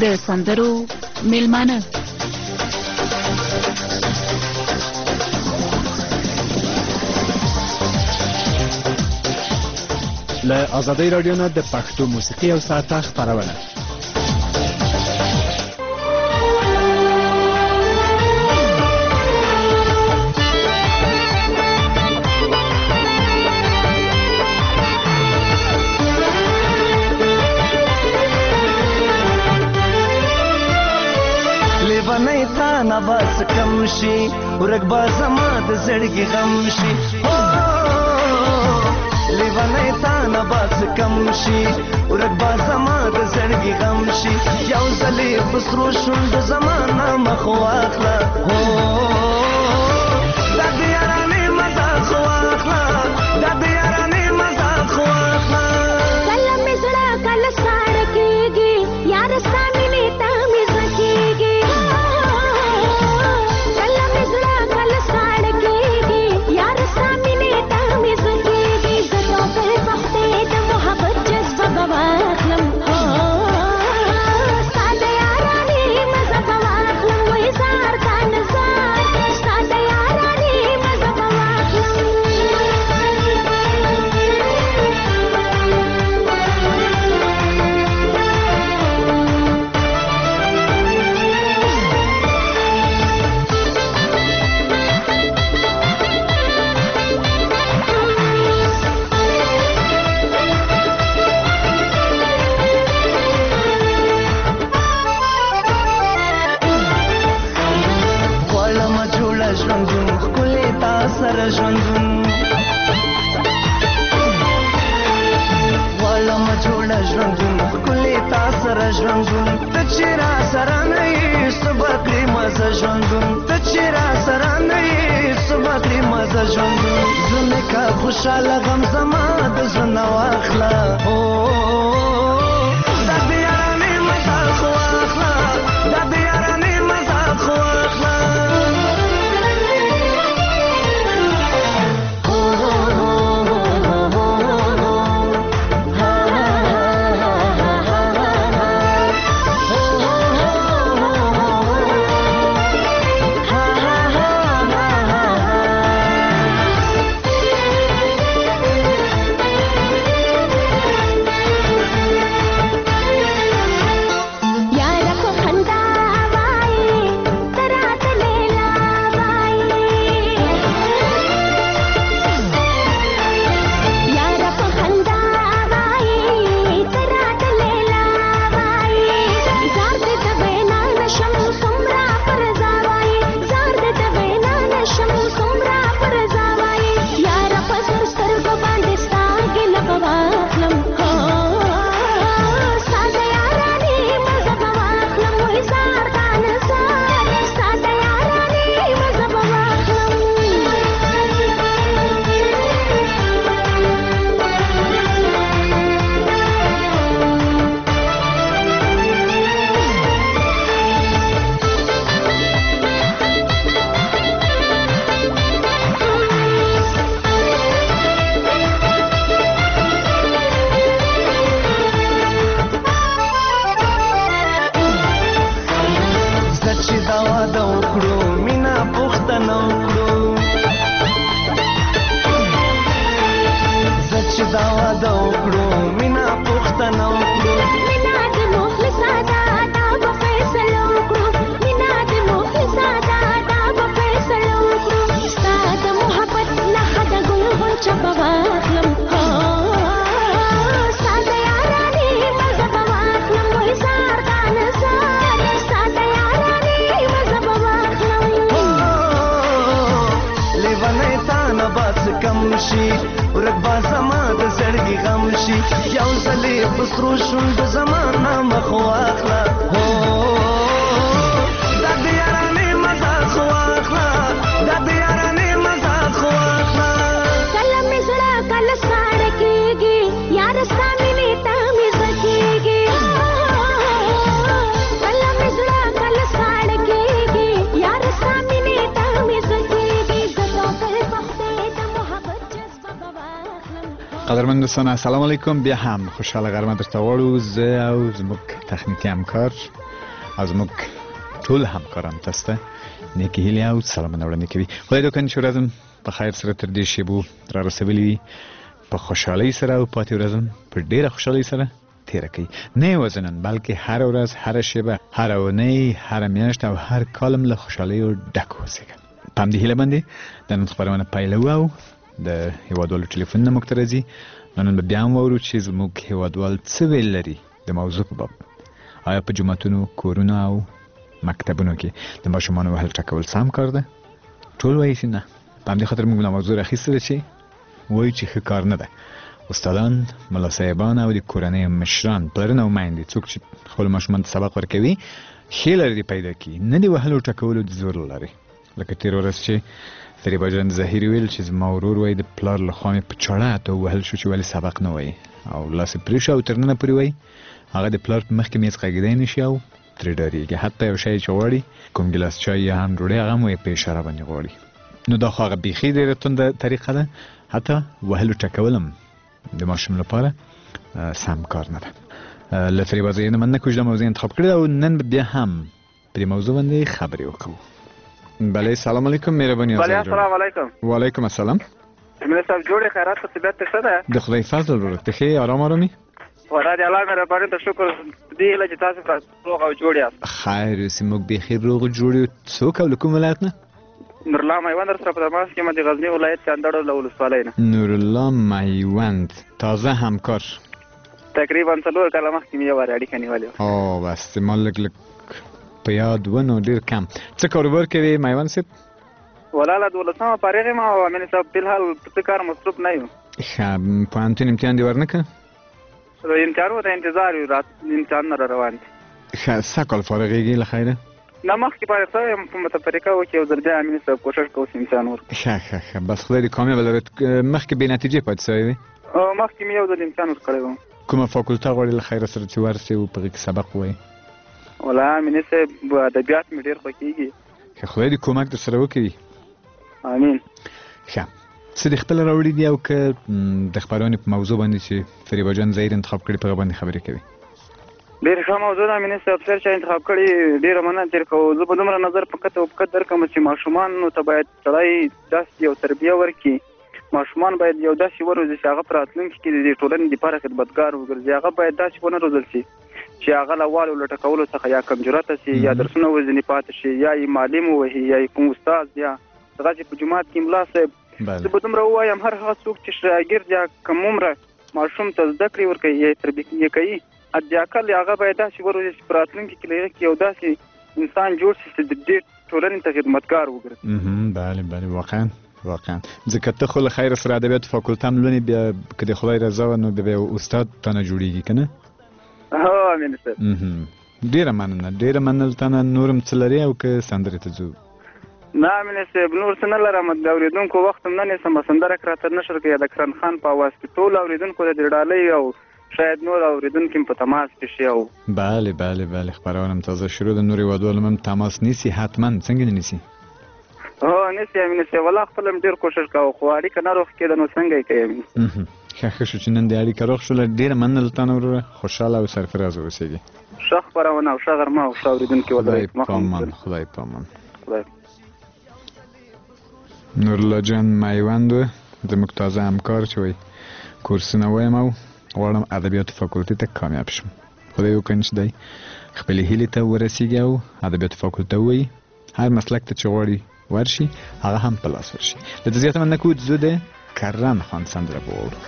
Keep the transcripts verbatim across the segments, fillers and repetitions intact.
د سندرو میلمانه. له آزادۍ رادیو نه د پښتو موسیقي او ساعته خپرونه. لیونی تا نباس کم شي ورک با زما د زړګي غم شي. لیونی تا نباس کم شي ورک با زما د زړګي غم شي. یو ځلې په سرو شونډو زما نه مخ واخله، دا د یارانې مذاق خو واخله، دا د یارانې مذاق خو واخله. کله مې زړه کله ساړه کېږي، یار ستا مینې ته مې زړه کېږي. کله مې زړه کله ساړه کېږي، یار ستا مینې ته مې زړه کېږي. زه توفل په خدای د محبت جذبه به واخلم، ستا د یارانې مزه به واخلم. وایي زار تا نزار، ستا د یارانې مزه به واخلم. غواړم جوړه ژوندون ښکلې تا سره ژوندون، غواړم جوړه ژوندون ښکلې تا سره ژوندون. ته چې را سره نه یې څه به کړې مزه ژوندون، ته چې را سره نه یې څه به کړې مزه ژوندون. زړه که خوشحاله غم زما د زړه نه واخله، دا د یارانې مذاق خو واخله، دا د یارانې مذاق خو واخله. یاره په خندا وایي ته راته لیلا وایي، یاره په خندا وایي ته راته لیلا وایي. زار دې د وینا نشم څومره پر ځا وایي، زار دې د وینا نشم څومره پر ځا وایي. یاره په سر سترګو باندې ستا ګیله به واخلم، ستا د یارانې مزه به واخلم. وایي زار تا نزار، ستا د یارانې مزه به واخلم. زه چې دا واده وکړو مینه پوښتنه وکړو، زه چې دا واده وکړو مینه پوښتنه وکړو. مینا د مخلصه ده دا به فیصله وکړو، مینا د مخلصه ده دا به فیصله وکړو. ستا د محبت نښه د ګل غونچه به واخلم، ستا د یارانې مزه به واخلم. وایي زار تا نزار، ستا د یارانې مزه به واخلم. لیونی تا نباس کم شي ورک با زما د زړګي غم شي. یو ځلې په سرو شونډو زما نه مخ واخله، دا د یارانې مذاق خو واخله، دا د یارانې مذاق خو واخله. کله مې زړه کله ساړه کېږي، یار ستا مینې ته مې زړه کېږي. کله مې زړه کله ساړه کېږي، یار ستا مینې ته مې زړه کېږي. زه توکل په خدای د محبت جذبه به واخلم. قدرمن دوستان السلام علیکم. بیا هم خوشحال غرمه درته غواړو، زه او زموږ تخنیکي همکار از موږ ټول همکاران تاسو ته نیکی هیلې او سلامونه وړاندې کوي. خدای دې وکړي چې ورځ په خیر سره تر دې شیبو را رسولي وي، په خوشحالۍ سره او پاتې ورځ په ډېره خوشحالۍ سره تیره کړي. نه یوازې نن بلکې هر ورځ، هره شیبه، هره اونۍ، هره میاشت او هر کال له خوشحالیو ډک واوسېږي. په همدې هیله باندې د نن خپرونه پیلوو او د هېوادوالو ټلیفونونه موږ ته راځي. نن به بیا هم واورو چې زموږ هېوادوال څه ویل لري د موضوع په باب. آیا په جوماتونو، کورونو او مکتبونو کې د ماشومانو وهل ټکول سم کار ده؟ ټول وایي چې نه. په همدې خاطر موږ دا موضوع راخیستې ده چې وایي چې ښه کار نه ده. استادان، ملا صاحبان او د کورنۍ مشران، پلرونه او میندې، څوک چې خپلو ماشومانو ته سبق ورکوي، ښې لارې دې پیدا کړي، نه د وهلو ټکولو د زور له لارې. لکه تېر ورځ چې فریبا جان ظاهري ویل چې زما ورور وایي د پلار له خوا مې په چاړه ته ووهل شو چې ولې سبق نه وایي او لاس یې پرې شو او تر ننه پورې وایي هغه د پلار په مخکې میز غږېدی نه شي او ترې ډارېږي. حتی یو شی چې غواړي، کوم ګیلاس چای یا هم ډوډۍ، هغه هم وایي په اشاره باندې غواړي. نو دا خو هغه بیخي ډېره تنده طریقه ده. حتی وهلو ټکول هم د ماشوم لپاره سم کار نه ده. له فریبا ځایونه مننه کوم چې دا موضوع انتخاب کړې او نن بیا هم په دې موضوع باندې خبرې وکړو. بله، سلام علیکم. مهرباني. بله، السلام علیکم. وعلیکم السلام. مې صاحب جوړې خیرات په طبیعت ته ښه ده؟ د خدای فضل ورور ته ښې آرام آرامي. خدا دې الله مهرباني ته شکر دې هیله چې تاسو روغ او جوړ یاست. خیر اوسې، موږ بیخي روغ جوړ یو. څوک او له کوم ولایت نه؟ نورالله میوند در سره په تماس کې یم د غزني ولایت چاندړو له ولسوالۍ نه. نورالله میوند، تازه همکار. تقریبا څلور کاله مخکې مې یو وارې اړیکه نیولې وه. او بس ما لږ لږ په یاد و نو ډېر کم. څه کاروبار کوې میوند صاحب؟ ولاله دولسمه فارغ یم او امین صاحب فلحال په څه کار مصروف نه یو. ښه، پوهنتون امتحان دې ورنه کړه؟ امتحانونو ته انتظار یو، امتحانونه را روان دي. ښه، څه کال فارغېږې له خیره؟ نه، مخکې فارغ شوی یم په متفرقه و کې یو ځل بیا امین صاحب کوشش کوو چې امتحان ورکړو. ښه ښه ښه، بس خدای دې کامیابه لرې. مخکې بې نتیجې پاتې شوی وې؟ مخکې مې یو ځل امتحان ورکړی و. کومه فاکولته غواړې له خیره سره چې ورسې او په هغې کې سبق ووایې؟ والله امین صاحب ادبیات مې ډېر خوښېږي. ښه، خدای دې کومک در سره وکړي. امین. ښه، څه دې خپله راوړي دي او که د خپرونې په موضوع باندې چې فریبا جان ظاهر انتخاب کړي په هغه باندې خبرې کوي؟ ډېره ښه موضوع ده امین صاحب، سر چې انتخاب کړي ډېره مننه تېر کوو. زه به دومره نظر په قطع او په قط درکړم چې ماشومانو ته باید سړی داسې یو تربیه ورکړي، ماشومان باید یو داسې وروزي چې هغه په راتلونکي کې د ټولنې دپاره خدمتګار وګرځي. هغه باید داسې ونه روزل شي چې هغه له والو له ټکولو څخه یا کمجرته شي یا درسونه وزنې پاتې شي یا یې معلم ووهي یا یې کوم استاد یا دغسې په جومات کې ملا صاحب. زه به دومره ووایم هر هغه څوک چې شاګرد یا کم عمره ماشوم ته زده کړې ورکوي یا یې تربیه کوي، حداقل هغه باید داسې وروزي چې په راتلونکي کې له هغه کې یو داسې انسان جوړ شي چې د دې ټولنې ته خدمتګار وګرځي. بله بله، واقعا واقعا. ځکه ته خو له خیره سره ادبیاتو فاکولته هم لولې، بیا که د خدای رضا وه نو بیا یو استاد تا نه جوړېږي که نه؟ هو امین صاحب. ډېره مننه ډېره مننه له تا نه. نور هم څه لرې او که سندرې ته ځو؟ نه امین صاحب، نور څه نه لرم. د اورېدونکو وخت هم نه نیسم. سندره که راته نشر کړې د کرن خان په اواز کې ټول اورېدونکو د دې ډالۍ او شاید نور اورېدونکي هم په تماس کې شي. او بله بله بله، خپرونه هم تازه شروع ده. نور هېوادوال هم تماس نیسي حتما. څنګه نه نیسي؟ هو نیسي امین صاحب، والله خپله هم ډېر کوشش کوو خو اړیکه نه روغ کېده نو څنګه یې کوې امین؟ ښه ښه شو چې نن دې اړیکه روغ شوله. ډېره مننه له تا نه وروره. خوشحاله او سرفراز اوسېږي. ښه خپرونه او ښه غرمه او ښه اورېدونکي ولرئ. خدای پامان خدای پامان. خدای نورالله جان میوند و زموږ تازه همکار چې وایي کورسونه وایم او غواړم ادبیاتو فاکولتې ته کامیاب شم. خدای وکړي چې دی خپلې هیلې ته ورسېږي او ادبیاتو فاکولته ووایي، هر مسلک ته چې غواړي ورشي هغه هم په لاس ورشي. له ده زیاته مننه کوو. زه د کرن خان سندره به واورو.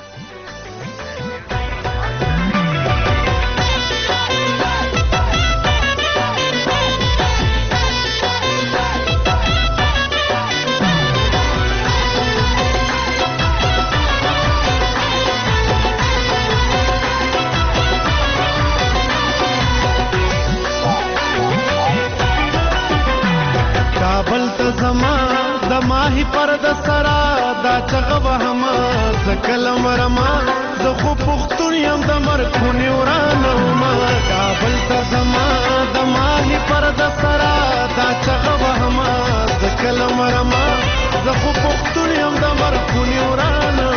ماهی پر د سرا دا چغه وهما زکلم رما زه خو پښتون یم د مرخونی ورانه ما کابل ته زما د ماهی پر د سرا دا چغه وهما زکلم رما زه خو پښتون یم د مرخونی ورانه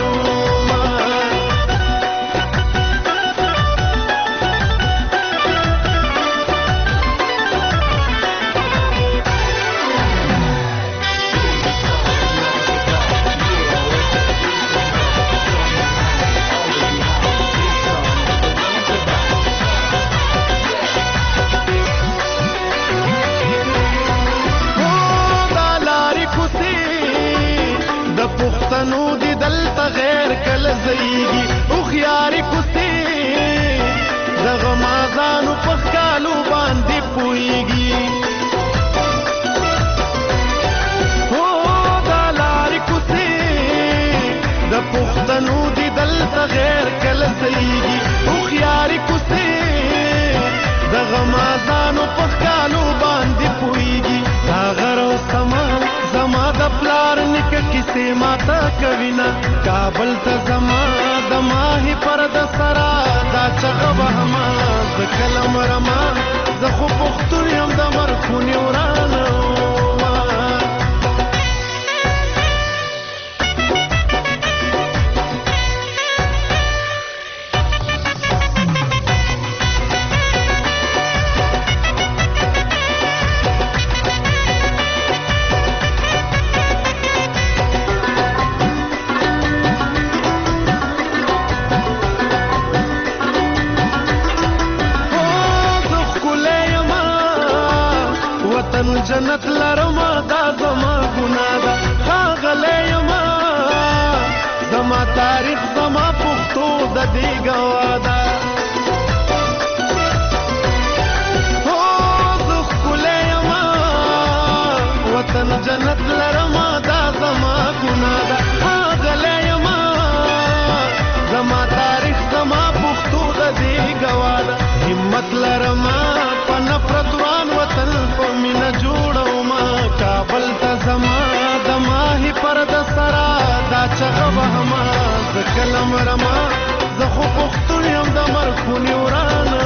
غیر کله سیږي هوښیاري کوڅې د غمازانو په ښکالو باندې پوهېږي دا غر او سما زما د پلار نیکه کیسې ماته کوي نه کابل ته زما د ماهي پر د سرا دا چغه وهمه زه کله مرمه زه خو پښتون یم د مرخونې ورانه جنت لرما دا زما ګناه ده ښاغلی یما زما تاریخ زما پښتو د دې ګواه ده هو زه ښکلی یما وطن جنت لرما دا زما ګناه ده ښاغلی یما زما تاریخ زما پښتو د دې ګواه ده همت لرما په نفرت وران وطن په مینه جوړومه کابل ته زما د ماهي پر د سرا دا چغه وهمه زه کله مرمه زه خو پښتون یم د مرخونې ورانه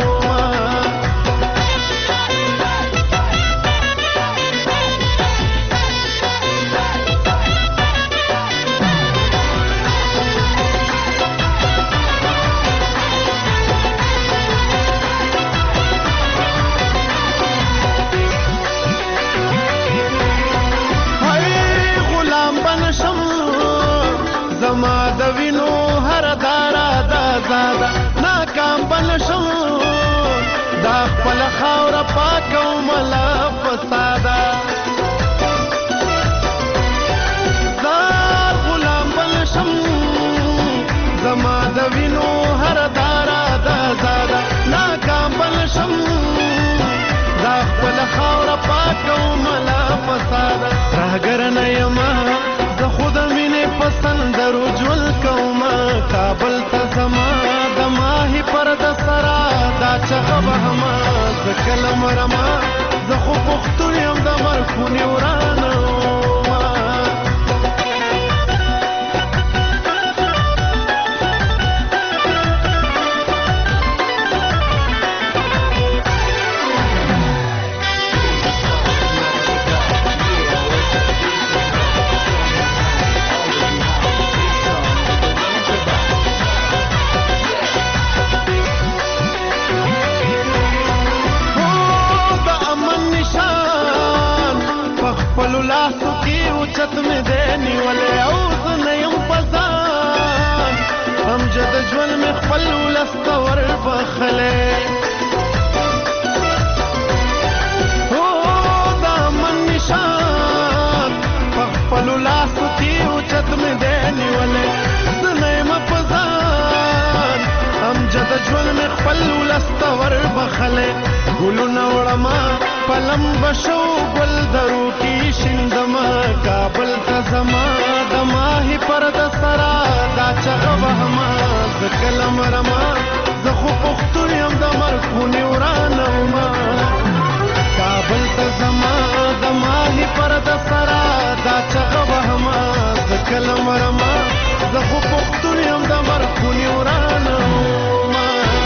زما د وینو هر دارا دا زاده ناکام بنشم دا خپل خاوره پاکوم له فساده زار غلام بنشم زما د وینو هر دارا دا زاده ناکام بنشم دا خپل خاوره پاکوم له فساده راګر نه یما زه خود مینې پسندرو ژوند کومه کابل ته زما د ماهي پر د سرا دا چغه وهمه زه کله مرمه زه خو پښتون یم د مرخونې ورانه لاسو کې اوچت مې دی نیولی او زه نه یم په ځان امجد ژوند مې خپل ولس ته وربخلی هو د امن نشان په خپلو لاسو کې اوچت مې دی نیولی زه نه یم په ځان امجد ژوند مې خپل ولس ته وربخلی ګلونه وړمه پلم بشو ګل درو کې شیندمه کابل ته زما د ماهي پر د سرا دا چغه وهمه زه کله مرمه زه خو پښتون یم د مرخونې ورانه ومه کابل ته زما د ماهي پر د سرا دا چغه وهمه زه کله مرمه زه خو پښتون یم د مرخونې ورانه ومه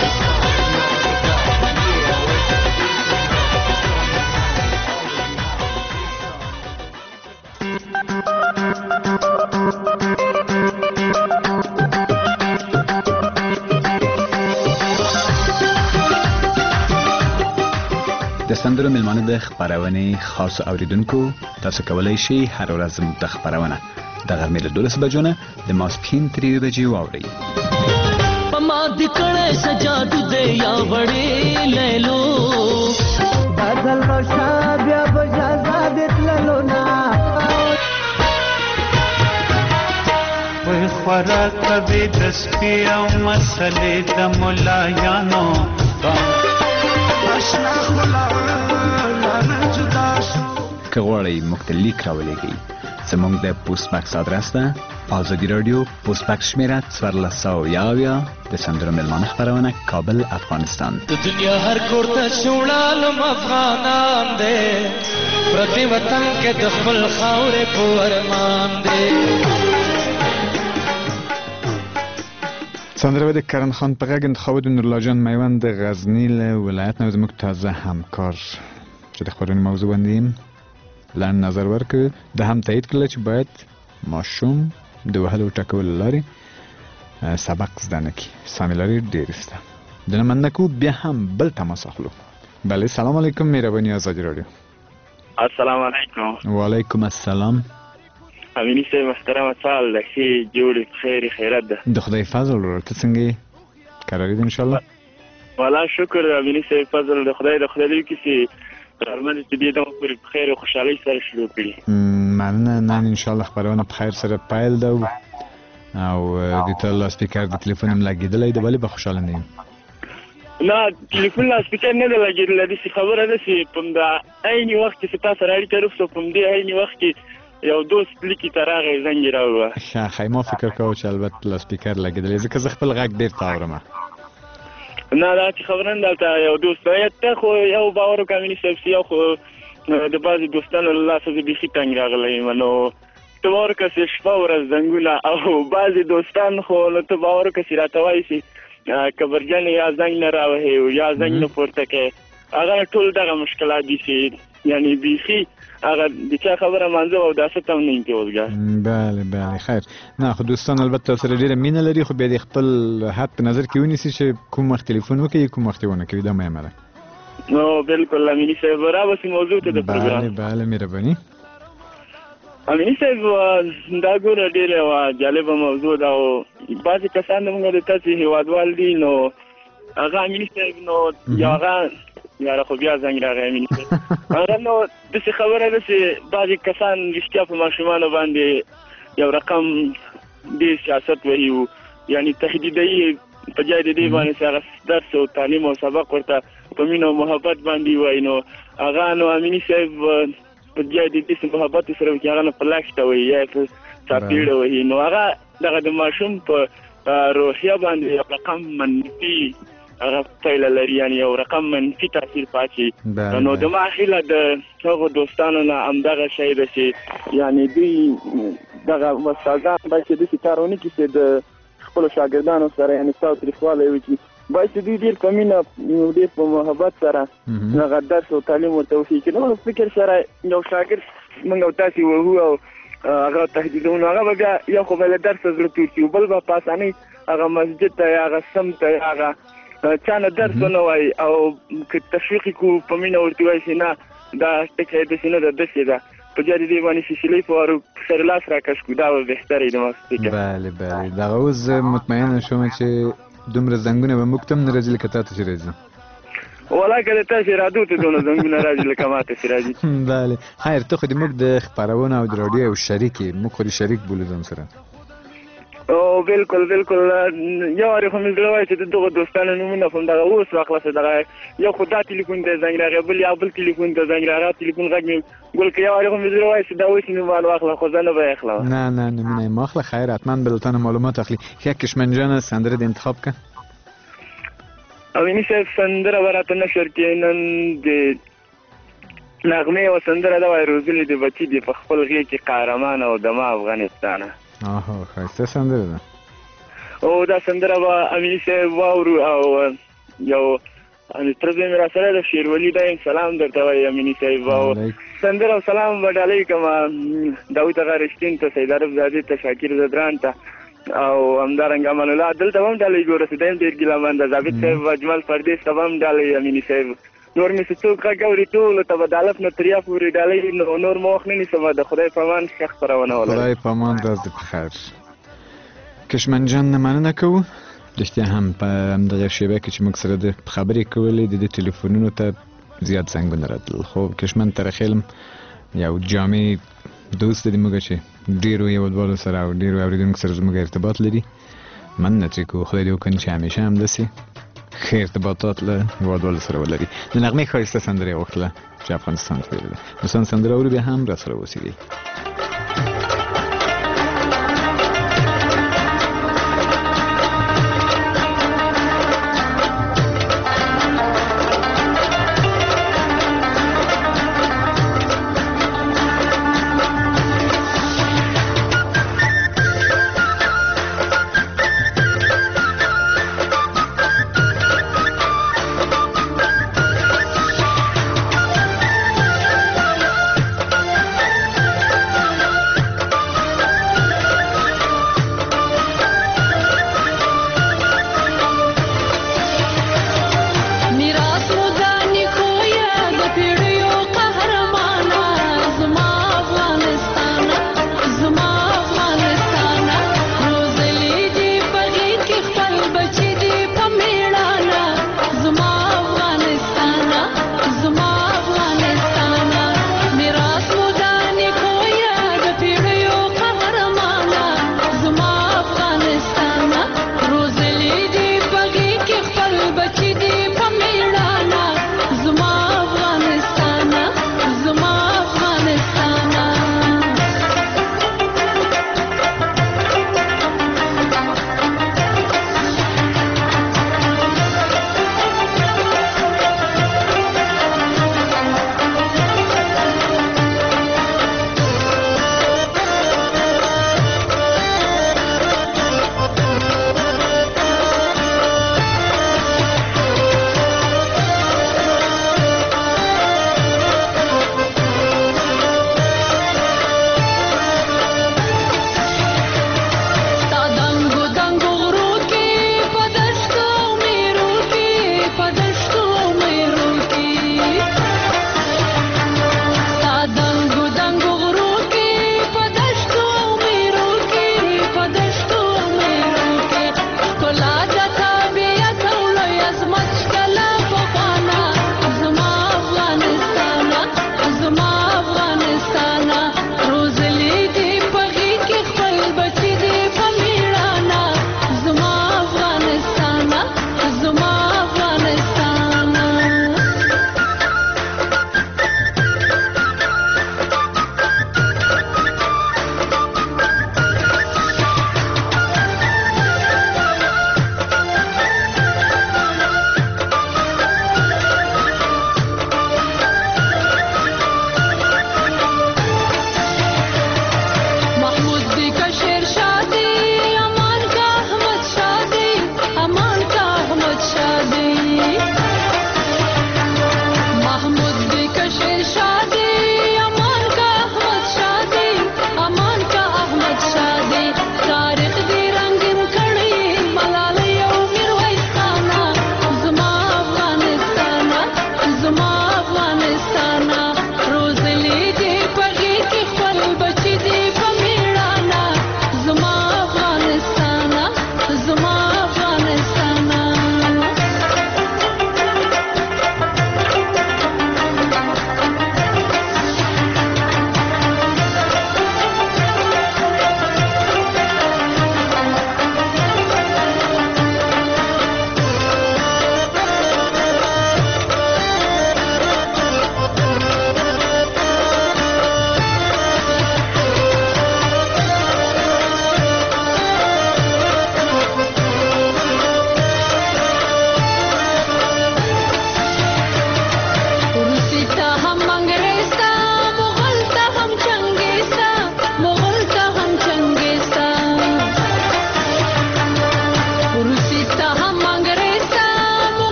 د سندرو ملمانه د خبرونې خاص اوریدونکو تاسو کولای شئ هر ورځ د خبرونه د غرمې له دولس بجو نه د ماسپښین تر یوې بجې واورئ پما د کړه سجادو دې یا وړې لیلو بدل بشا بیا بجا زادت للو نا وای خوراک کوي د سپي او مسلې د مولایانو که غواړئ موږ ته لیک راولېږئ زمونږ د پوسټ باکس آدرس ده آزادی رادیو پوسټ باکس شمیره څوارلس سوه یاویا د سندرو ملمانه خپرونه کابل افغانستان. د دنیا هر کور ته شوړالم افغانان دی پردي وطن کې د خپل خاورې په ارمان دی. سندره د کرن خان په غږ انتخاب د نورالله جان میوند د غزنی له ولایت نه زموږ تازه همکار چې د خبرونې موضوع باندې لنډ نظر ورکړ د هم تایید کړل چې باید ماشوم د وهلو ټکولو لارې سبق زده نه کړي. سامې لارې ډېرې شته. د مننه کوو بیا هم بل تماس اخلو. بله سلام علیکم مهرباني آزادي راډیو. السلام علیکم. وعلیکم السلام. امینی صاحب محترم سال ده ښې جوړې خیر خیرت ده. د خدای فضل ورور ته څنګه یې قرار دې انشاءالله؟ والا شکر امینی صاحب فضل د خدای د خدای دی کې چې غرمه چې دې دغه پورې په خیر او خوشحالۍ سره شروع کړي. مننه. نن انشاءالله خبرونه په خیر سره پیل ده او د ته لاسپیکر د تلیفون هم لګېدلی ده ولې به خوشحاله نه یم؟ نه تلیفون لاسپیکر نه ده لګېدلی داسې خبره ده چې په همدا عین وخت کې چې تا سره اړیکه روغ شوه په همدې عین وخت کې یو دوست لیکي ته راغی زنګ یې راووه. ښه ښه ما فکر کوه چې البته لاسپیکر لګېدلی ځکه زه خپل غږ ډېر ته اورم. نه دا چې خبره نه دلته یو دوست ته خو یو باور وکړه امیني صاحب چې یو خو د بعضې دوستانو له لاسه زه بیخي تنګ راغلی یم نو ته باور وکړه چې شپه ورځ زنګونه او بعضې دوستان خو نو ته باور وکړه چې راته وایي چې کبرجن یا زنګ نه راوهې یا زنګ نه پورته کوې هغه ټول دغه مشکلات دي چې یعنی بیخي هغه د چا خبره منځه او داسې هم نه یم کې اوسګار. بله بله خیر. نه خو دوستان البته سره ډېره مینه لري خو بیا د خپل حد په نظر کې ونیسي چې کوم وخت تلیفون وکړي کوم وخت یې ونه کوي دا مهمه ده. نو بالکل امیني صاحب رابسې موضوع ته د پروګرام. بله بله مهرباني. امیني صاحب دا ګوره ډېره یوه جالبه موضوع ده او بعضې کسان زموږ د تاسې هېوادوال دي نو هغه امیني صاحب نو یو هغه یاره خو بیا زنګ راغی امیني صاحب هغه نو داسې خبره ده چې بعضې کسان رښتیا په ماشومانو باندې یو رقم ډېر سیاست وهي و یعنې تهدیدوي په جای د دې باندې چې هغه درس او تعلیم او سبق ورته په مینه او محبت باندې وایي نو هغه نو امیني صاحب په جای د دې چې محبت سره وکړي هغه نو په لښته وایي یا په چاپېړه وایي نو هغه دغه د ماشوم په روحیه باندې یو رقم منفي هغه پایله لري یعنې یو رقم منفي تاثیر پاتې نو د ما هیله د هغو دوستانو نه همدغه شی ده چې یعنې دوی دغه استادان باید چې داسې کار ونه کړي چې د خپلو شاګردانو سره یعنې تاوتریخوالی وکړي باید چې دوی ډېر په مینه ډېر په محبت سره هغه درس او تعلیم ورته وښیي چې نو فکر سره یو شاګرد موږ او تاسې وهو او هغه تهدیدونو هغه به بیا یو خو به له درسه زړه تور کړي بل به په اسانۍ هغه مسجد ته یا هغه سم ته یا هغه چا نه درس ونه وایي او که تشویق یې کړو په مینه ورته وایي چې نه دا ټکی داسې نه ده داسې ده په جای د دې باندې سلسلې په وارو سر لاس راکش کړو دا به بهتره وي زما فکر. بله بله دغه اوس زه مطمئنه شوم چې دومره زنګونه به موږ ته هم نه راځي لکه تا ته چې راځي. والله که د تاسې رادو ته دونه زنګونه راځي لکه ما ته چې راځي. بله خیر ته خو د موږ د خپرونو او د راډیو یو شریک یې موږ خو شریک بولو ځان سره. او بالکل بالکل یو وارې خو مې زړه وایي چې د دغو دوستانو نومونه خو همدغه اوس واخلاسه دغه یو خو دا تلیفون ته زنګ راغی بل یا بل تلیفون ته زنګ راغی تلیفون غږ مې ګل که یو وارې خو مې زړه وایي چې دا اوس نومان واخله خو زه نه به یې اخلم. نه نه نومونه یې مه اخله خیر حتما به له تا نه معلومات اخلي. ښه کشمن جانه سندره دې انتخاب که. امیني صاحب سندره به راته نشر کړي نن د نغمې یوه سندره ده وایي روزلې د بچي دي په خپل غېږ کې قهرمان او دما افغانستانه. آها ښایسته سندره ده. او دا سندره به امیني صاحب واورو او یو ترزه مې را سره د شیرولي دایم سلام درته وایي امیني صاحب او سندره او سلام به ډالۍ کړم داود اغا رښتین ته سید عرب زادې ته شاکر زدران ته او همدارنګه امان الله دلته به هم ډالۍ ګوره چې دی هم ډېر ګیله منده ثابت صاحب اجمل پردیس ته به هم ډالۍ امیني صاحب نور مې چې څوک غږ اوري ټولو ته به د الف نه تر یا پورې ډالۍ نو نور مه وخت نه نیسم د خدای په امان ښه خپرونه ولرئ. خدای په امان ورځ دې په خیر. کشمن جان نه مننه کوو رښتیا هم په همدغه شیبه کې چې موږ سره د خبرې کولې د دې تلیفونونو ته زیات زنګونه راتلل خو کشمن ترخیلم یو جامع دوست دی موږ چې ډېرو هېوادوالو سره او ډېرو اورېدونکو سره زموږ ارتباط لري مننه چې کوو خدای دې وکړي چې همیشه همداسې ښه ارتباطات له هېوادوالو سره ولري. د نغمې ښایسته سندره یې وکړله چې افغانستان کې ویلې ده دوستان سندره اورو بیا هم را سره اوسېږئ.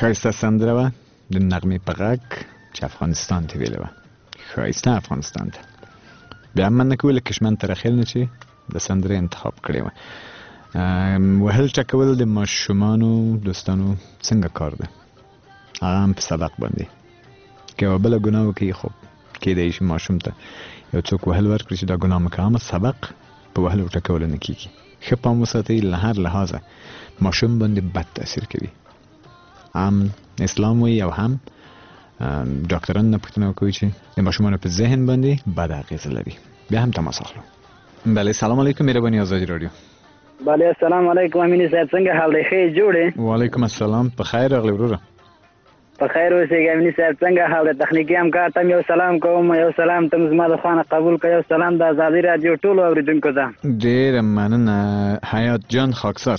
ښایسته سندره وه د نغمې په غږ چې افغانستان ته ویلې وه. ښایسته افغانستان ته. بیا هم مننه کوو له کشمن ترخیل نه چې د سندرې انتخاب کړې وه. وهل ټکول د ماشومانو دوستانو څنګه کار ده؟ هغه هم په سبق باندې که یوه بله ګناه وکړي خو کیدای شي ماشوم ته یو څوک وهل ورکړي چې دا ګناه مه کوه، اما سبق په وهلو ټکولو نه کېږي. ښه پام وساتئ له هر لحاظه ماشوم باندې بد تاثیر کوي. هم اسلام وایي او هم ډاکټران نه پوښتنه کوي چې د ماشومانو په ذهن باندې بد اغېزه لري. بیا هم تماس اخلو. بله سلام علیکم مهرباني آزادي رادیو. بله السلام علیکم امیني صاحب څنګه حال دی؟ ښه جوړې؟ وعلیکم السلام په خیر راغلی وروره. په خیر اوسېږه امیني صاحب څنګه حال دی؟ تخنیکي همکار ته یو سلام کوم، یو سلام ته زما د خوا نه قبول کړه، یو سلام د آزادي رادیو ټولو اورېدونکو ته. ډېره مننه حیات جان خاکسار.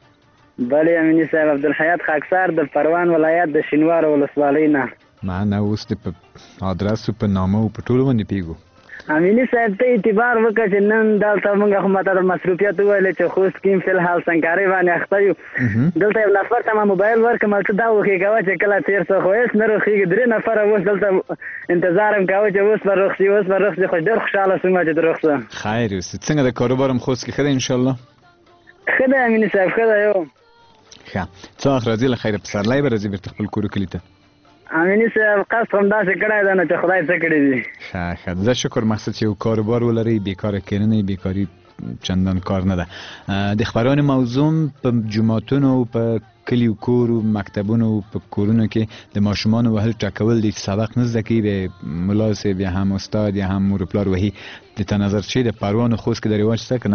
بله امیني صاحب عبدالحیات خاکسار د پروان ولایت د شینوار ولسوالۍ نه. مننه اوس د په ادرسو په نامه او په ټولو باندې پیږو. امیني صاحب ته اعتبار وکړه چې نن دلته موږ خو ماته د مصروفیت وویلې چې خوست کې فی الحال سنګکارۍ باندې اخته یو. دلته یو نفر ته ما موبایل ورکړم هلته دا وښېږه چې کله تېر څه خو هېڅ نه روښېږي. درې نفره اوس دلته انتظار هم کوه چې اوس به روغ شي اوس به روغ شي، خو ډېر خوشحاله شوم چې ته روغ شه. خیر اوسې. څنګه د کاروبار هم خوست کې ښه دی انشاءالله؟ ښه دی امیني صاحب ښه دی. یو ښه څه وخت راځي له خیره پسرلی به راځي بېرته خپل کور کلي ته؟ امیني صاحب قصد همداسې کړی دی نو چې خدای څه کړي دي. ښه ښه زه شکر مقصد چې یو کاروبار ولرئ بیکاره کېنئ بیکاري چندان کار نه ده. د خبرانې موضوع په جوماتونو او په کلیو کورو مکتبونو او په کورونو کې د ماشومانو وهل ټکول دي چې سبق نه زده کوي به ملا صاحب یا هم استاد یا هم مور پلار وهي د ته نظر چې د پروان خوست کې د رواج شته که نه؟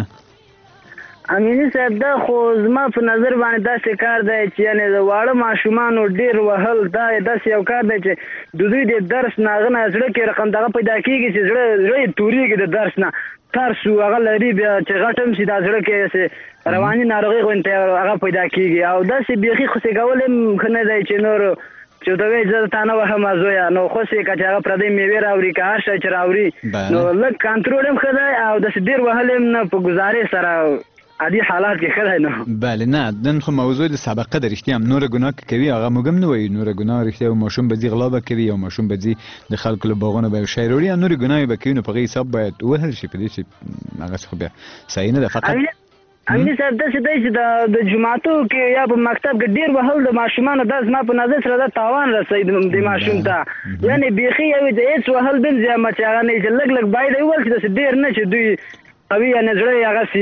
امیني صاحب دا خو زما په نظر باندې داسې کار دی چې یعنې د واړه ماشومانو ډېر وهل دا داسې یو کار دی چې د دوی د درس نه هغه نه زړه کې رقم دغه پیدا کېږي چې زړه زړه یې تورېږي د درس نه ترس و هغه لري بیا چې غټ هم شي دا زړه کې رواني ناروغي غوندې هغه پیدا کېږي او داسې بیخي خوسې کول هم ښه نه دی چې نور چې ته وایې زه تا نه وهم زویه نو خوسې که چې هغه پردۍ میوې راوړي که هر شی چې راوړي نو لږ کنټرول هم ښه دی او داسې ډېر وهل هم نه په ګزارې سره عادي حالات کې ښه دی. نو بله نه نن خو موضوع د سابقه ده رښتیا هم نوره ګناه که کوي هغه موږ هم نه وایو نوره ګناه رښتیا یو ماشوم به ځي غلا به کوي یو ماشوم به ځي د خلکو له باغونو به یو شی راوړي او نورې ګناهې به کوي نو په هغې حساب باید ووهل شي په دې چې هغسې خو بیا صحیح نه ده. فقط امیني صاحب داسې دی چې د جوماتو کې یا په مکتب کې ډېر وهل د ماشومانو دا زما په نظر سره دا تاوان رسوي د ماشوم ته یعنې بیخي یو د هېڅ وهل بل زیامه چې هغه نه چې لږ لږ باید وویل چې داسې ډېر نه چې دوی قوي یعنې زړه یې هغسې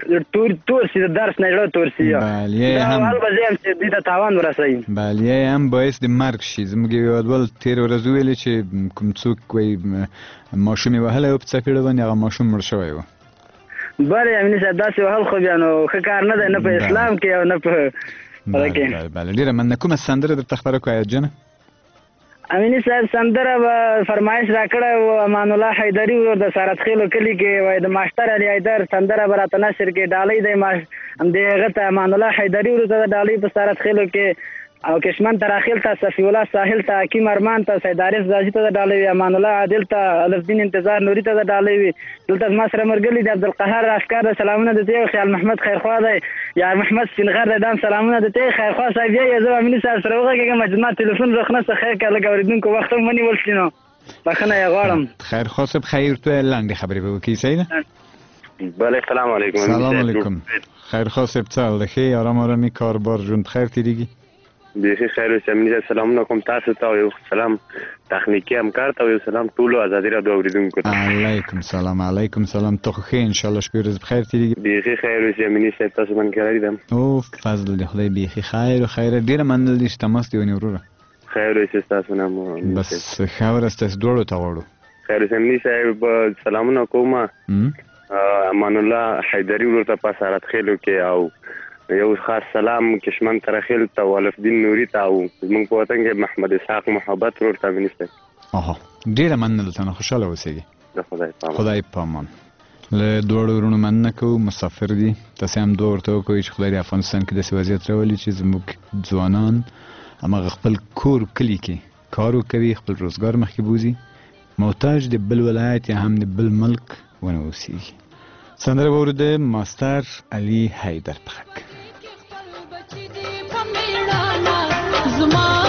تور شي د درس نه زړه تور شي دا وهل به زه یم چې دوی ته تاوان ورسوي. بله یا هم باعث د مرګ شي. زموږ یو هېوادوال تېره ورځ وویلې چې کوم څوک وایي ماشوم یې وهلی و په څپېړه باندې هغه ماشوم مړ شوی و. بله امیني صاحب داسې وهل خو بیا نو ښه کار نه دی نه په اسلام کې او نه په هغه کې. بله ډېره مننه. کومه سندره درته خبره کړو حیات جانه؟ امیني صاحب سندره به فرمایش راکړی و امان الله حیدري ورور د سارت خیلو کلي کې وایي د ماشټر علي حیدر سندره به راته نشر کې ډالۍ دی همدې هغه ته امان الله حیدري ورور ته د ډالۍ په سارت خیلو کې او کشمن تراخیل ته صفی الله ساحل ته حکیم ارمان ته سید عارف زاجي ته د ډالۍ وي امان الله عادل ته الف دین انتظار نوري ته د ډالۍ وي دلته زما سره ملګري د عبدالقهار راشکار د سلامونه د ته خیال محمد خیرخوا دی یا محمد سپینغر د دام سلامونه د ته خیرخوا صاحب یې زه امیني صاحب سره وغږېږم چې زما تلیفون رخنه څه خیر که لږ اورېدونکو وخت هم ونیول شي نو بخښنه یې غواړم. خیرخوا صاحب خیر ته لنډې خبرې به وکړي صحیح ده؟ بله سلام علیکم. سلام علیکم. خیرخوا صاحب څه حال ده؟ ښې ارام ارامي کاربار ژوند خیر تېرېږي؟ بیخي خیر اوسې امیني صاحب سلامونه کوم تاسو ته او یو سلام تخنیکي همکار ته او یو سلام ټولو ازادي راډیو اورېدونکو ته. علیکم سلام علیکم سلام. ته خو ښې انشاءالله شپې ورځې بخیر تېرېږي؟ بیخي خیر اوسې امیني صاحب تاسو باندې کراري ده او فضل د خدای بیخي خیر و خیره ډېره مننه دي چې تماس دې ونیو وروره. خیر اوسې ستاسو نه بس ښه ورځ تاسو دواړو ته غواړو. خیر اوسې امیني صاحب سلامونه کوم امان الله حیدري ورور ته په سارت خیلو کې او یو خاص سلام کشمن ترخیل ته او الف دین نوري ته او زموږ په وطن کې محمد اسحاق محبت ورور ته امیني صاحب. اها ډېره مننه دلته نه خوشحاله اوسېږي. د خدای په امان. خدای په امان. له دواړو وروڼو مننه کوو مسافر دي تاسې هم دعا ورته وکوئ چې خدای د افغانستان کې داسې وضعیت راولي چې زموږ ځوانان هماغه خپل کور کلي کې کار وکوي خپل روزګار مخکې بوځي محتاج د بل ولایت یا هم د بل ملک ونه اوسېږي. سندره به اورو د ماستر علي حیدر په غږ. زما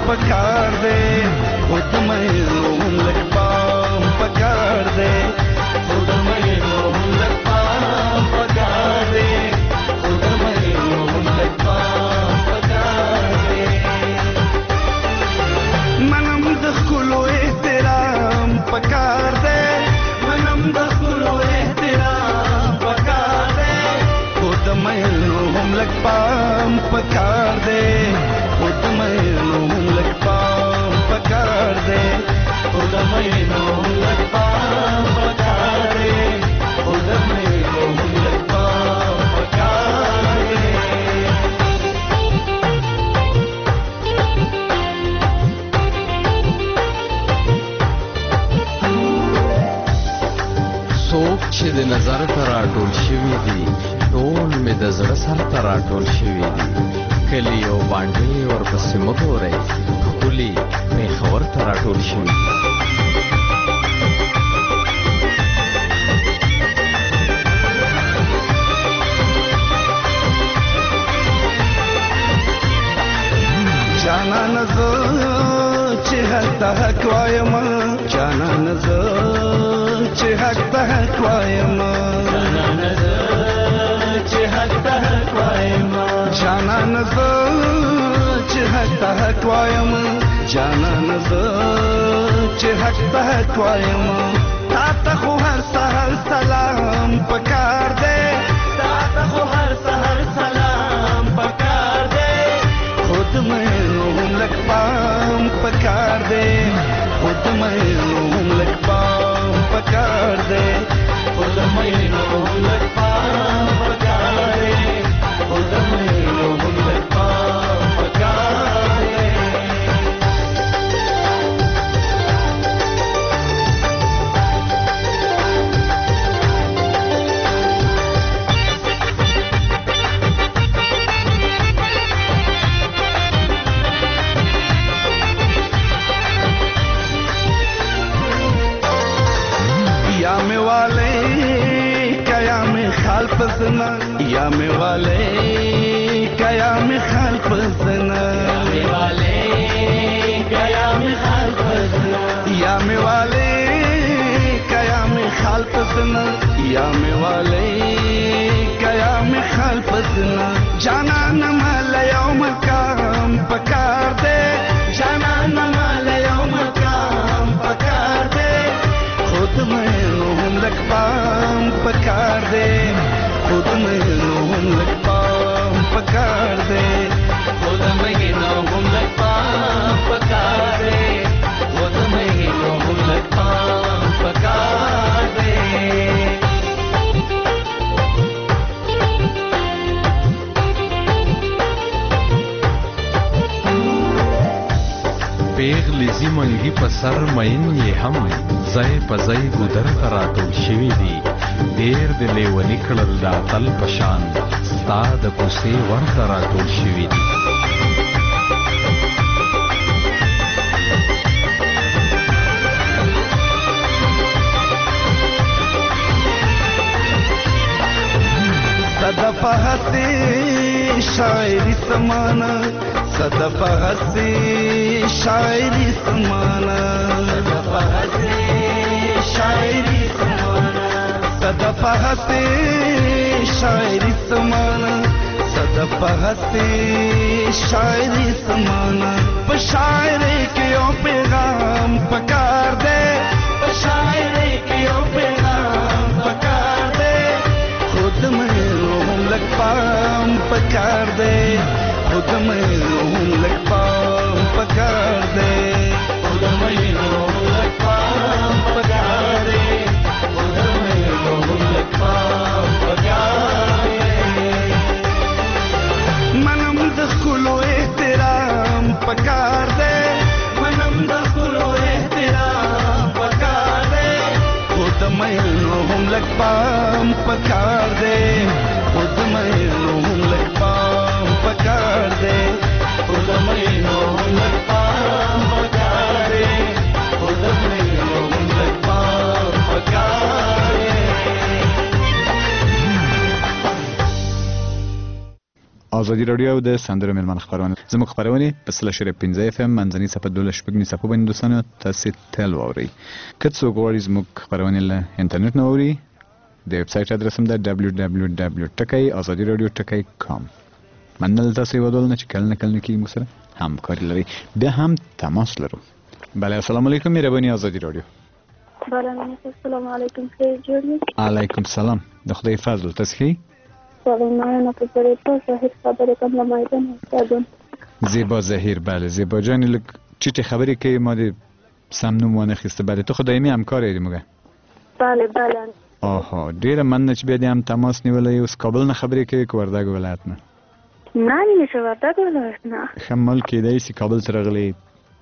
پکار دے خود مینو هم لږ پام پکار دے خود مینو هم لږ پام پکار دے خود مینو هم لږ پام پکار دے منم د ښکلو احترام پکار دے منم د ښکلو احترام پکار دے خود مینو هم لږ پام پکار دے خود مینو هم لږ پام پکار دے خود مینو هم لږ پام پکار دے خود مینو هم لږ پام پکار دے څوک چې د نظر ته راټول شوي دي ټول مې د زړه سر ته راټول شوي دي کلي او بانډې ورپسې مه ګورئ ښکلي پېښور ته راټول شوي دي جانان زه چې هلته حق وایم جانان زه چې حق ته حق وایم جانان زه چې حق ته حق وایم جانان زه چې حق ته حق وایم جانان زه چې حق ته حق وایم تا ته خو هر سهار سلام پکار دی تا ته خو هر سهار سلام پکار دی خود مینو هم لږ پام پکار دی خود مینو هم لږ پام پکار دی خود مینو هم لږ پام پکار دی خود مینو هم لږ پام پکار دی या में वाले कया में खाल पसना या में वाले कया में खाल पसना या में वाले कया में खाल पसना या में वाले कया में खाल पसना या में वाले कया में खाल पसना जाना न माल यौम काम पकार दे जाना न माल यौम काम पकार दे خود مینو هم لږ پام پکار دی خود مینو هم لږ پام پکار دی خود مینو هم لږ پام پکار دی خود مینو هم لږ پام پکار دی پیغلې زیمنګي په سر مین یې هم ځای په ځای ګودر ته راټول شوي دي ډېر د لیوني کړل د اتل په شان ستا د کوڅې ور ته راټول شوي دي صدف هستی شاعری سمانا صدف هستی شاعری سمانا صدف هستی شاعری سمانا صدف هستی شاعری سمانا صدف هستی شاعری سمانا په شاعری کې یو پیغام پکار دی په شاعری کې یو پیغام پکار دی خود مینو هم لږ پام پکار دی خود مینو هم لږ پام پکار دی خود مینو هم لږ پام پکار دی خود مینو هم لږ پام پکار دی منم د ښکلو احترام پکار دی منم د ښکلو احترام پکار دی خود مینو هم لږ پام پکار دی خود مینو هم لږ پام پکار دی خود مینو ازادي رادیو د سندرو ملمن خبرونه زموږ خبرونه په سل شری پنځه اف ام منځنی صفه دوله شپږنی صفه باندې دوستانو تاسو تل ووري که څوک غواړي زموږ خبرونه له انټرنیټ نه ووري د ویب سټ ادرس هم د دبلیو دبلیو دبلیو ټکی ازادي رادیو ټکی کام منل تاسو یو ډول نه چې کله نه کله کې مو سره همکاري لري بیا هم تماس لرو. بله السلام علیکم مهرباني ازادي رادیو. بله السلام علیکم خیر جوړی. علیکم سلام د خدای فضل تاسو سلام په پرې په ظاهر خبره کوم له میدان استادون زیبا ظاهر. بله زیبا جان لک چټي خبرې کوي ما دې سم نوم ونه خسته. بله ته خدایمي همکار یې موږ. بله بله اوه ډیره مننه چې بیا دې هم تماس نیولې اوس کابل نه خبرې کوي که وردګ ولایت نه؟ نه نه څه وردګ ولایت نه خمل کېدای شي کابل ته راغلی.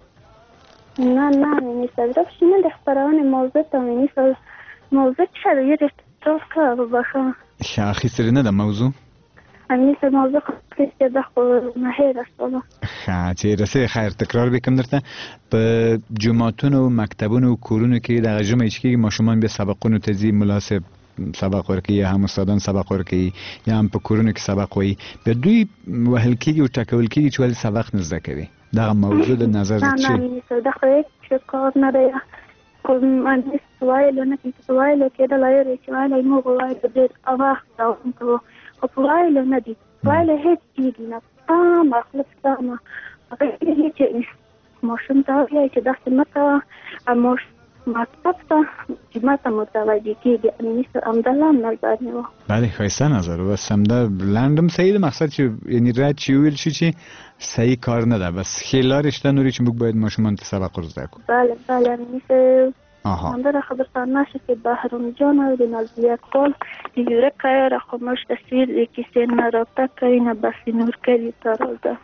نه نه نه صدف شنه د خبرونه موضوع ته نه موضوع څه دی چې تاسو کار وکړئ. ښه اخیستل نه د موضوع امي څه موضوع کې د خو نه هېرسته. ښه چې رسې خیر تکرار وکم درته په جمعتونو مکتبونو کورونو کې د جمعې چې ماشومان به سبقونو ته ځي مناسب سبق ورکي یا هم استادان سبق ورکي یا هم په کورونو کې سبق وایي به دوی وهل کېږي او ټاکل کېږي چې ولې سبق نه زده کوي. دغه موضوع د نظر چې نه نه د خو هیڅ کار نه دی کوم ان سوال نه کې سوال کې د لایري چې وایي مو غواړي د اواخ دا کوم او سوال نه دي سوال هیڅ کېږي نه تام خپل تام هغه چې ماشوم ته وایي چې دا څنګه اموش مطلب ته چې ماته متوجه کېږي امي سره امدلان نظر نیو. بله ښایسته نظر بس همدا لنډم صحیح ده مقصد چې یعنی رد چې ویل شي چې صحیح کار نه ده بس ښې لارې شته نورې چې موږ باید ماشومان ته سبق ور زده کړو. بله بله امي سره همدغه خبرتان نشه که بهرام جان او د نازیه اقبال د یوره کار خو مش تصویر د کیسې نه رابطه کوي نه بس نور کوي ترازه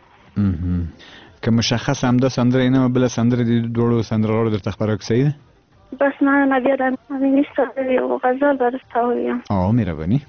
که مشخص همدا سندره اینه بله سندره د دوړو سندرغاړو درته خبره کوي صحیح ده؟ بس نه نه بیا د امینی سره یو غزل درته وایم. آه مهرباني.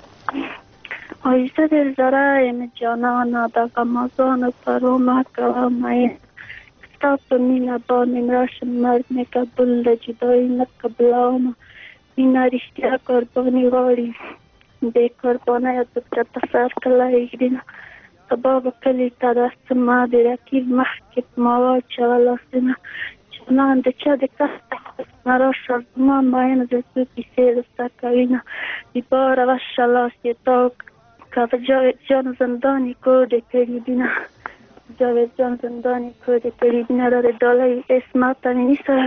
آیسته در زرایم جانانا در غمازان فرامت کلامه ستا په مینه باندې راشم مرګ مې قبول د جدایي نه قبلانه مینه رښتیا قرباني غواړي بې قربانۍ درته سر کلی ږدینه سبا به کلي ته راسم ما د رقیب مخکې په ما واچوه لاسونه جانان د چا د کس نه راشه زما ماینه د څو کیسې درته کوینه د باره وشه لاس یې تا که جاوید جان زندانی کردی کردینه جاوید جان زندانی کردی کردینه را دالای اسمت تنینی سر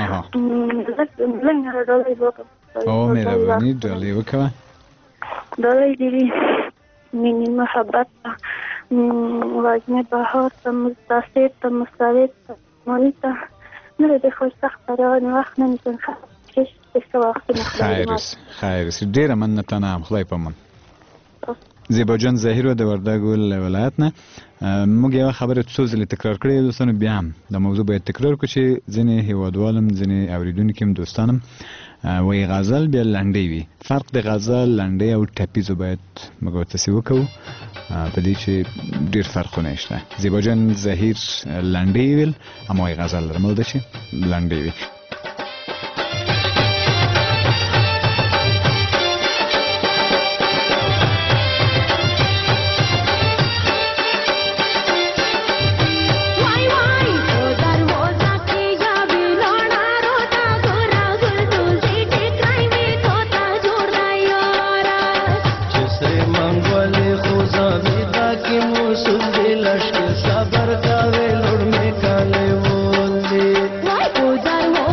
لنگ را دالای باقا آه مهربانی دالای بکوه دالای دیوی مینی محبت واجنه بهار تا مستاسید تا مستوید تا مانی تا نره ده خوش سخت برای وقت نمیتون خیش بسته وقتی مخبری خیرس خیرس دیره من نتانه هم خدای پا من زیبا جان ظاهر د وردګ ولایت نه موږ یو خبره څو ځله تکرار کړې دوستانو بیا هم د موضوع باید تکرار کړو چې ځینې هیوادوالم ځینې اوریدونکي هم دوستانم وایي غزل بیا لنډۍ وي فرق د غزل لنډۍ او ټپیزو باید موږ ورته وکړو په دې چې ډېر فرقونه شته. زیبا جان ظاهر لنډۍ ویل اما وایي غزل درمل ده چې لنډۍ وي. صبر کا ویلوڑ میں کالے بول دی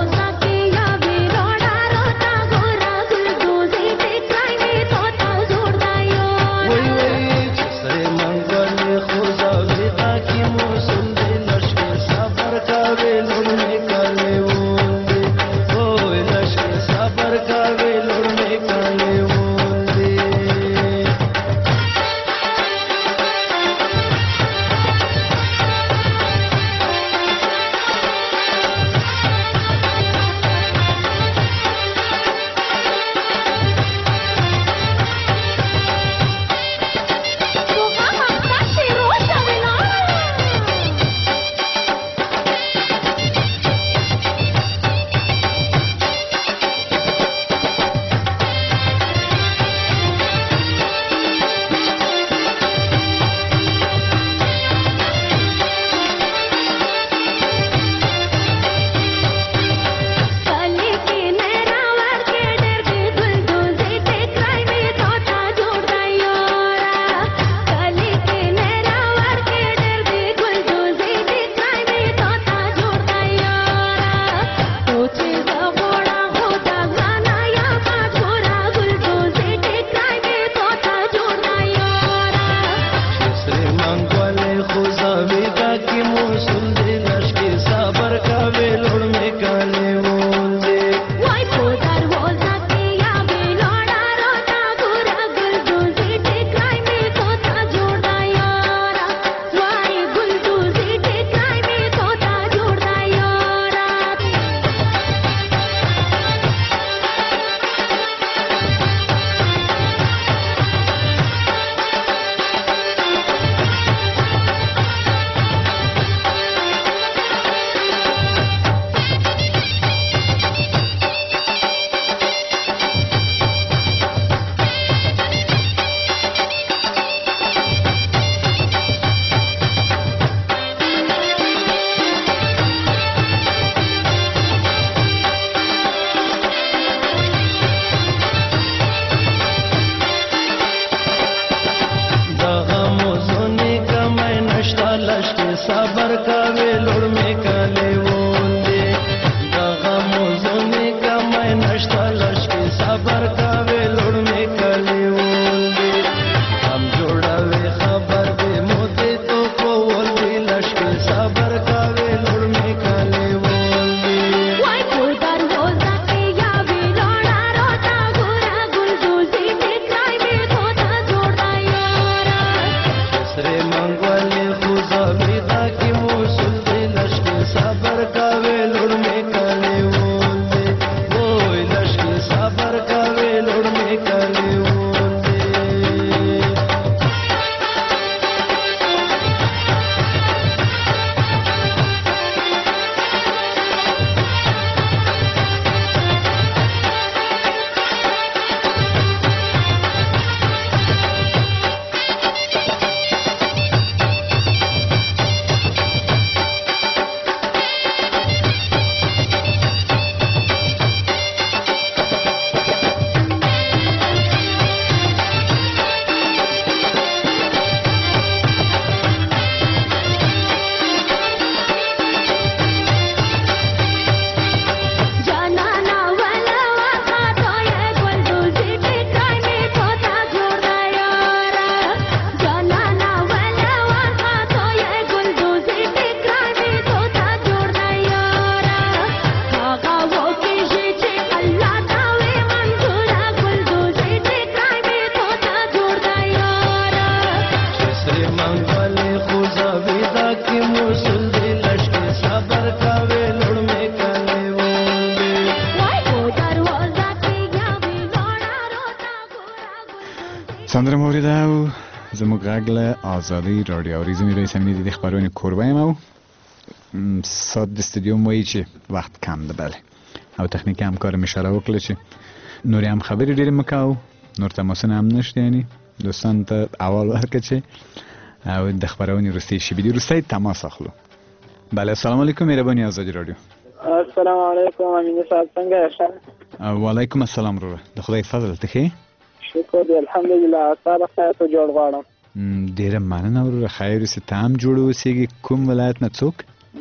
سندره موریده او زموږ غږ له آزادۍ راډیو اورېدونکي مې رئیس امین د خبرونه کوربه یم او سات د استودیوم وایي چې وخت کم ده بله او تخنیکي همکار مې اشاره وکړه چې نورې هم خبرې ډېرې مه کوو نور تماسونه هم نشته یعنی دوستان ته اول ورکړه چې او د خبرونې وروستۍ شیبې دي وروستی تماس اخلو بله السلام علیکم مهرباني آزادۍ راډیو السلام علیکم امین صاحب څنګه یاست وعلیکم السلام وروره د خدای فضل ته ښې شکر دی الحمدلله تا د خیر په جوړ غواړم ډېره مننه وروره خیر اوسې ته هم جوړ اوسېږي کوم ولایت نه څوک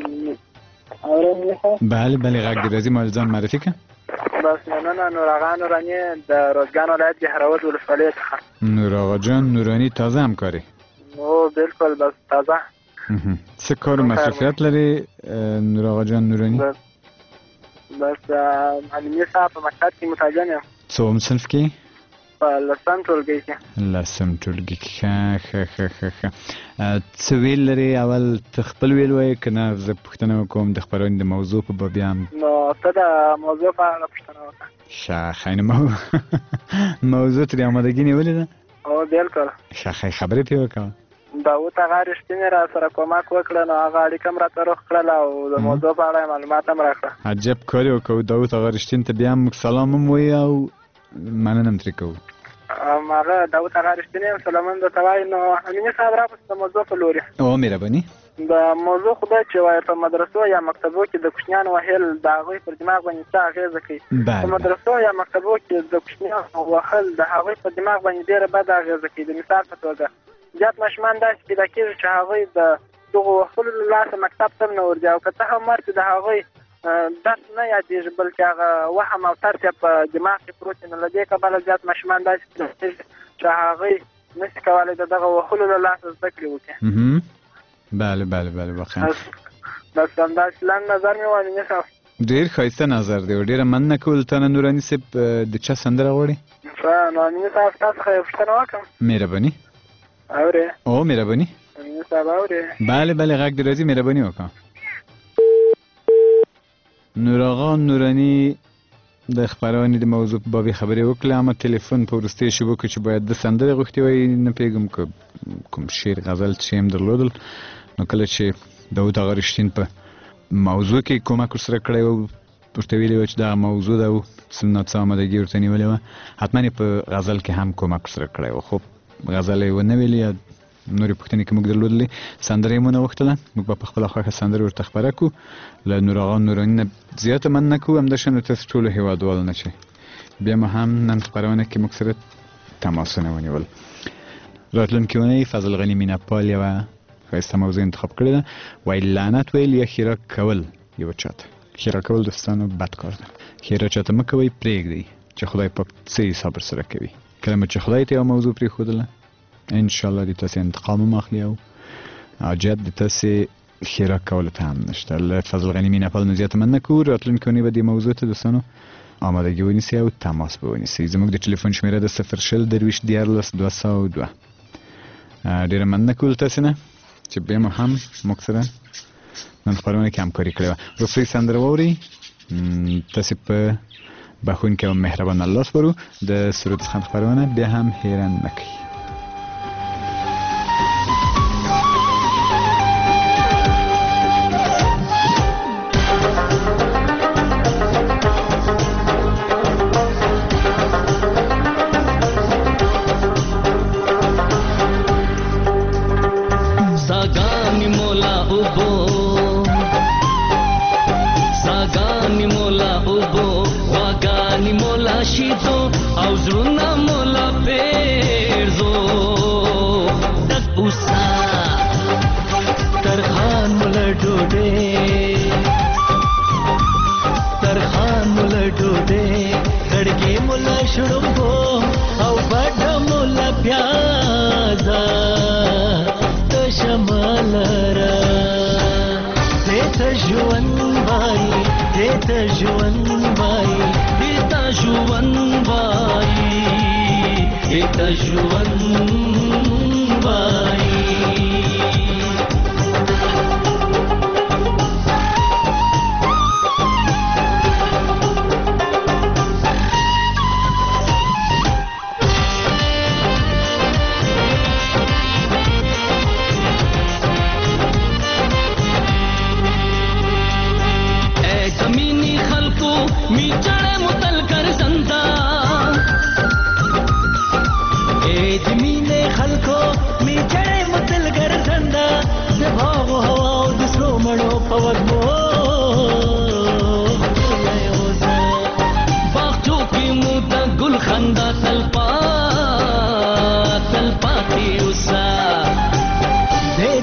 بله بله غږ دې راځي ما ځان معرفي کړه بس مننه نور آقا نوراني د روزګان ولایت جهرود ولسوالۍ څخه نور آقا جان نوراني تازه همکاري او بالکل بس تازه څه کار و مصروفیت لري نور آقا جان نوراني بس بس معلمي صاحب په مکتب کې متعین یم څوم صنف کې په لسم ټولګي کې لسم ټولګي کې ښه ښه ښه ښه ښه څه ویل لري اول ته خپل ویل وایې که نه زه پوښتنه وکړم د خپرونې د موضوع په باب هم نو ته د موضوع په اړه پوښتنه وکړه ښه ښه نو موضوع ترې امادګي نیولې ده او بالکل ښه ښه خبرې پرې وکړه داود هغه رښتینې را سره کومک وکړه نو هغه اړیکه هم راته روغ کړله او د موضوع په اړه معلومات هم راکړه عجب کار یې وکړو داود هغه رښتین ته بیا هم موږ سلام هم وایي او مننه هم ترې کوو هغه داود هغه رښتینې یم سلامون درته وایي نو امیني صاحب راپسې د موضوع په لوري او مهرباني د موضوع خدای چې وایي په مدرسو یا مکتبو کې د کوچنیانو وهل د هغوی پر دماغ باندې څه اغېزه کوي په مدرسو یا مکتبو کې د کوچنیانو وهل د هغوی په دماغ باندې ډېره بده اغېزه کوي د مثال په توګه زیات ماشومان داسې پیدا کېږي چې هغوی د دغو وهلو له لاسه مکتب ته هم نه ورځي او که څه هم ورځي د هغوی درس نه یادېږي بلکې هغه وهم او ترس یې په دماغ کې پروت وي نو له دې کبله زیات ماشومان داسې پیدا کېږي چې هغوی نشي کولی د دغه وهلو له لاسه زده کړې وکړي بله بله بله واقعا بس همداسې لنډ نظر مې وایي امین صاحب ډېر ښایسته نظر دی او ډېره مننه کوو تا نه نوراني صاحب د چا سندره غواړې ښه نو امین صاحب تا څخه یو پوښتنه وکړم مهرباني اورې او مهرباني امین صاحب اورې بله بله غږ دې راځي مهرباني وکړه نور آقا نوراني د خبرونې د موضوع په باب خبرې وکړه اما تلیفون په وروستیو شېبو کې چې باید د سندرې غوښتې وای نه پوهېږم که کوم شعر غزل چې هم درلودل نو کله چې داود هغه رښتین په موضوع کې کومک ورسره کړی و ورته ویلي وه چې دغه موضوع ده او څه نه څه امادګي ورته نیولې وه حتما یې په غزل کې هم کومک ورسره کړی و خو غزل یې ونه ویلې یا نورې پوښتنې که موږ درلودلې سندره یې مونه غوښتله موږ به په خپله خوښه سندرې ورته خپره کړو له نور آقا نوراني نه زیاته مننه کوو همداشان د تاسو ټولو هېوادوالو نه چې بیا مو هم نن خپرونه کې موږ سره تماسونه ونیول راتلونکې اونۍ فضل غني مینهپال یوه ښایسته موضوع انتخاب کړې ده وایي لعنت ویل یا ښېرا کول یوه چاته ښېرا کول دوستانو بد کار ده ښېرا چاته مه کوئ پرېږدئ چې خدای پاک څه حساب ورسره کوي کله مو چې خدای ته یوه موضوع پرېښودله انشاءالله د تاسې انتقام هم اخلي او حاجت د تاسې ښېرا کولو ته هم نشته له فضل غني مینهپال نه زیاته مننه کوو راتلونکې اونۍ به دې موضوع ته دوستانو آمادګي ونیسئ او تماس به ونیسئ زموږ د ټلیفون شمېره د صفر شل درویشت دیارلس دوه سوه دوه ډېره مننه کوو له تاسې نه چې بیا مو هم موږ سره نن خپرونه کې همکاري کړې وه وروستۍ سندره واورئ تاسې په بښونکي او مهربان الله سپارو د سرود خان خپرونه بیا هم هیره نه کوي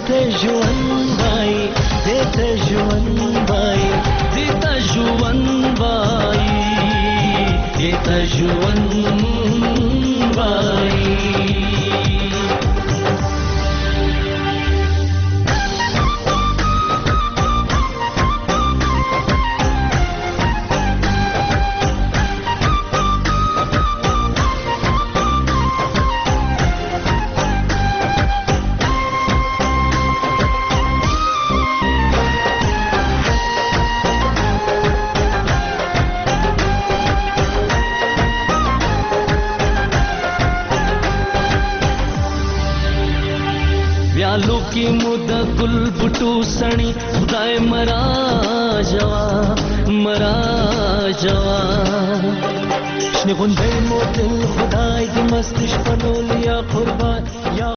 دیتا ژوند وای دیتا ژوند وای دیتا ژوند وای دیتا ژوند وای व्यालो की मुदा गुल बुटू सणी खुदाए मरा जवा मरा जवा शने गुंदे मोतिल खुदाई की मस्तिश पनोलिया कुर्बान या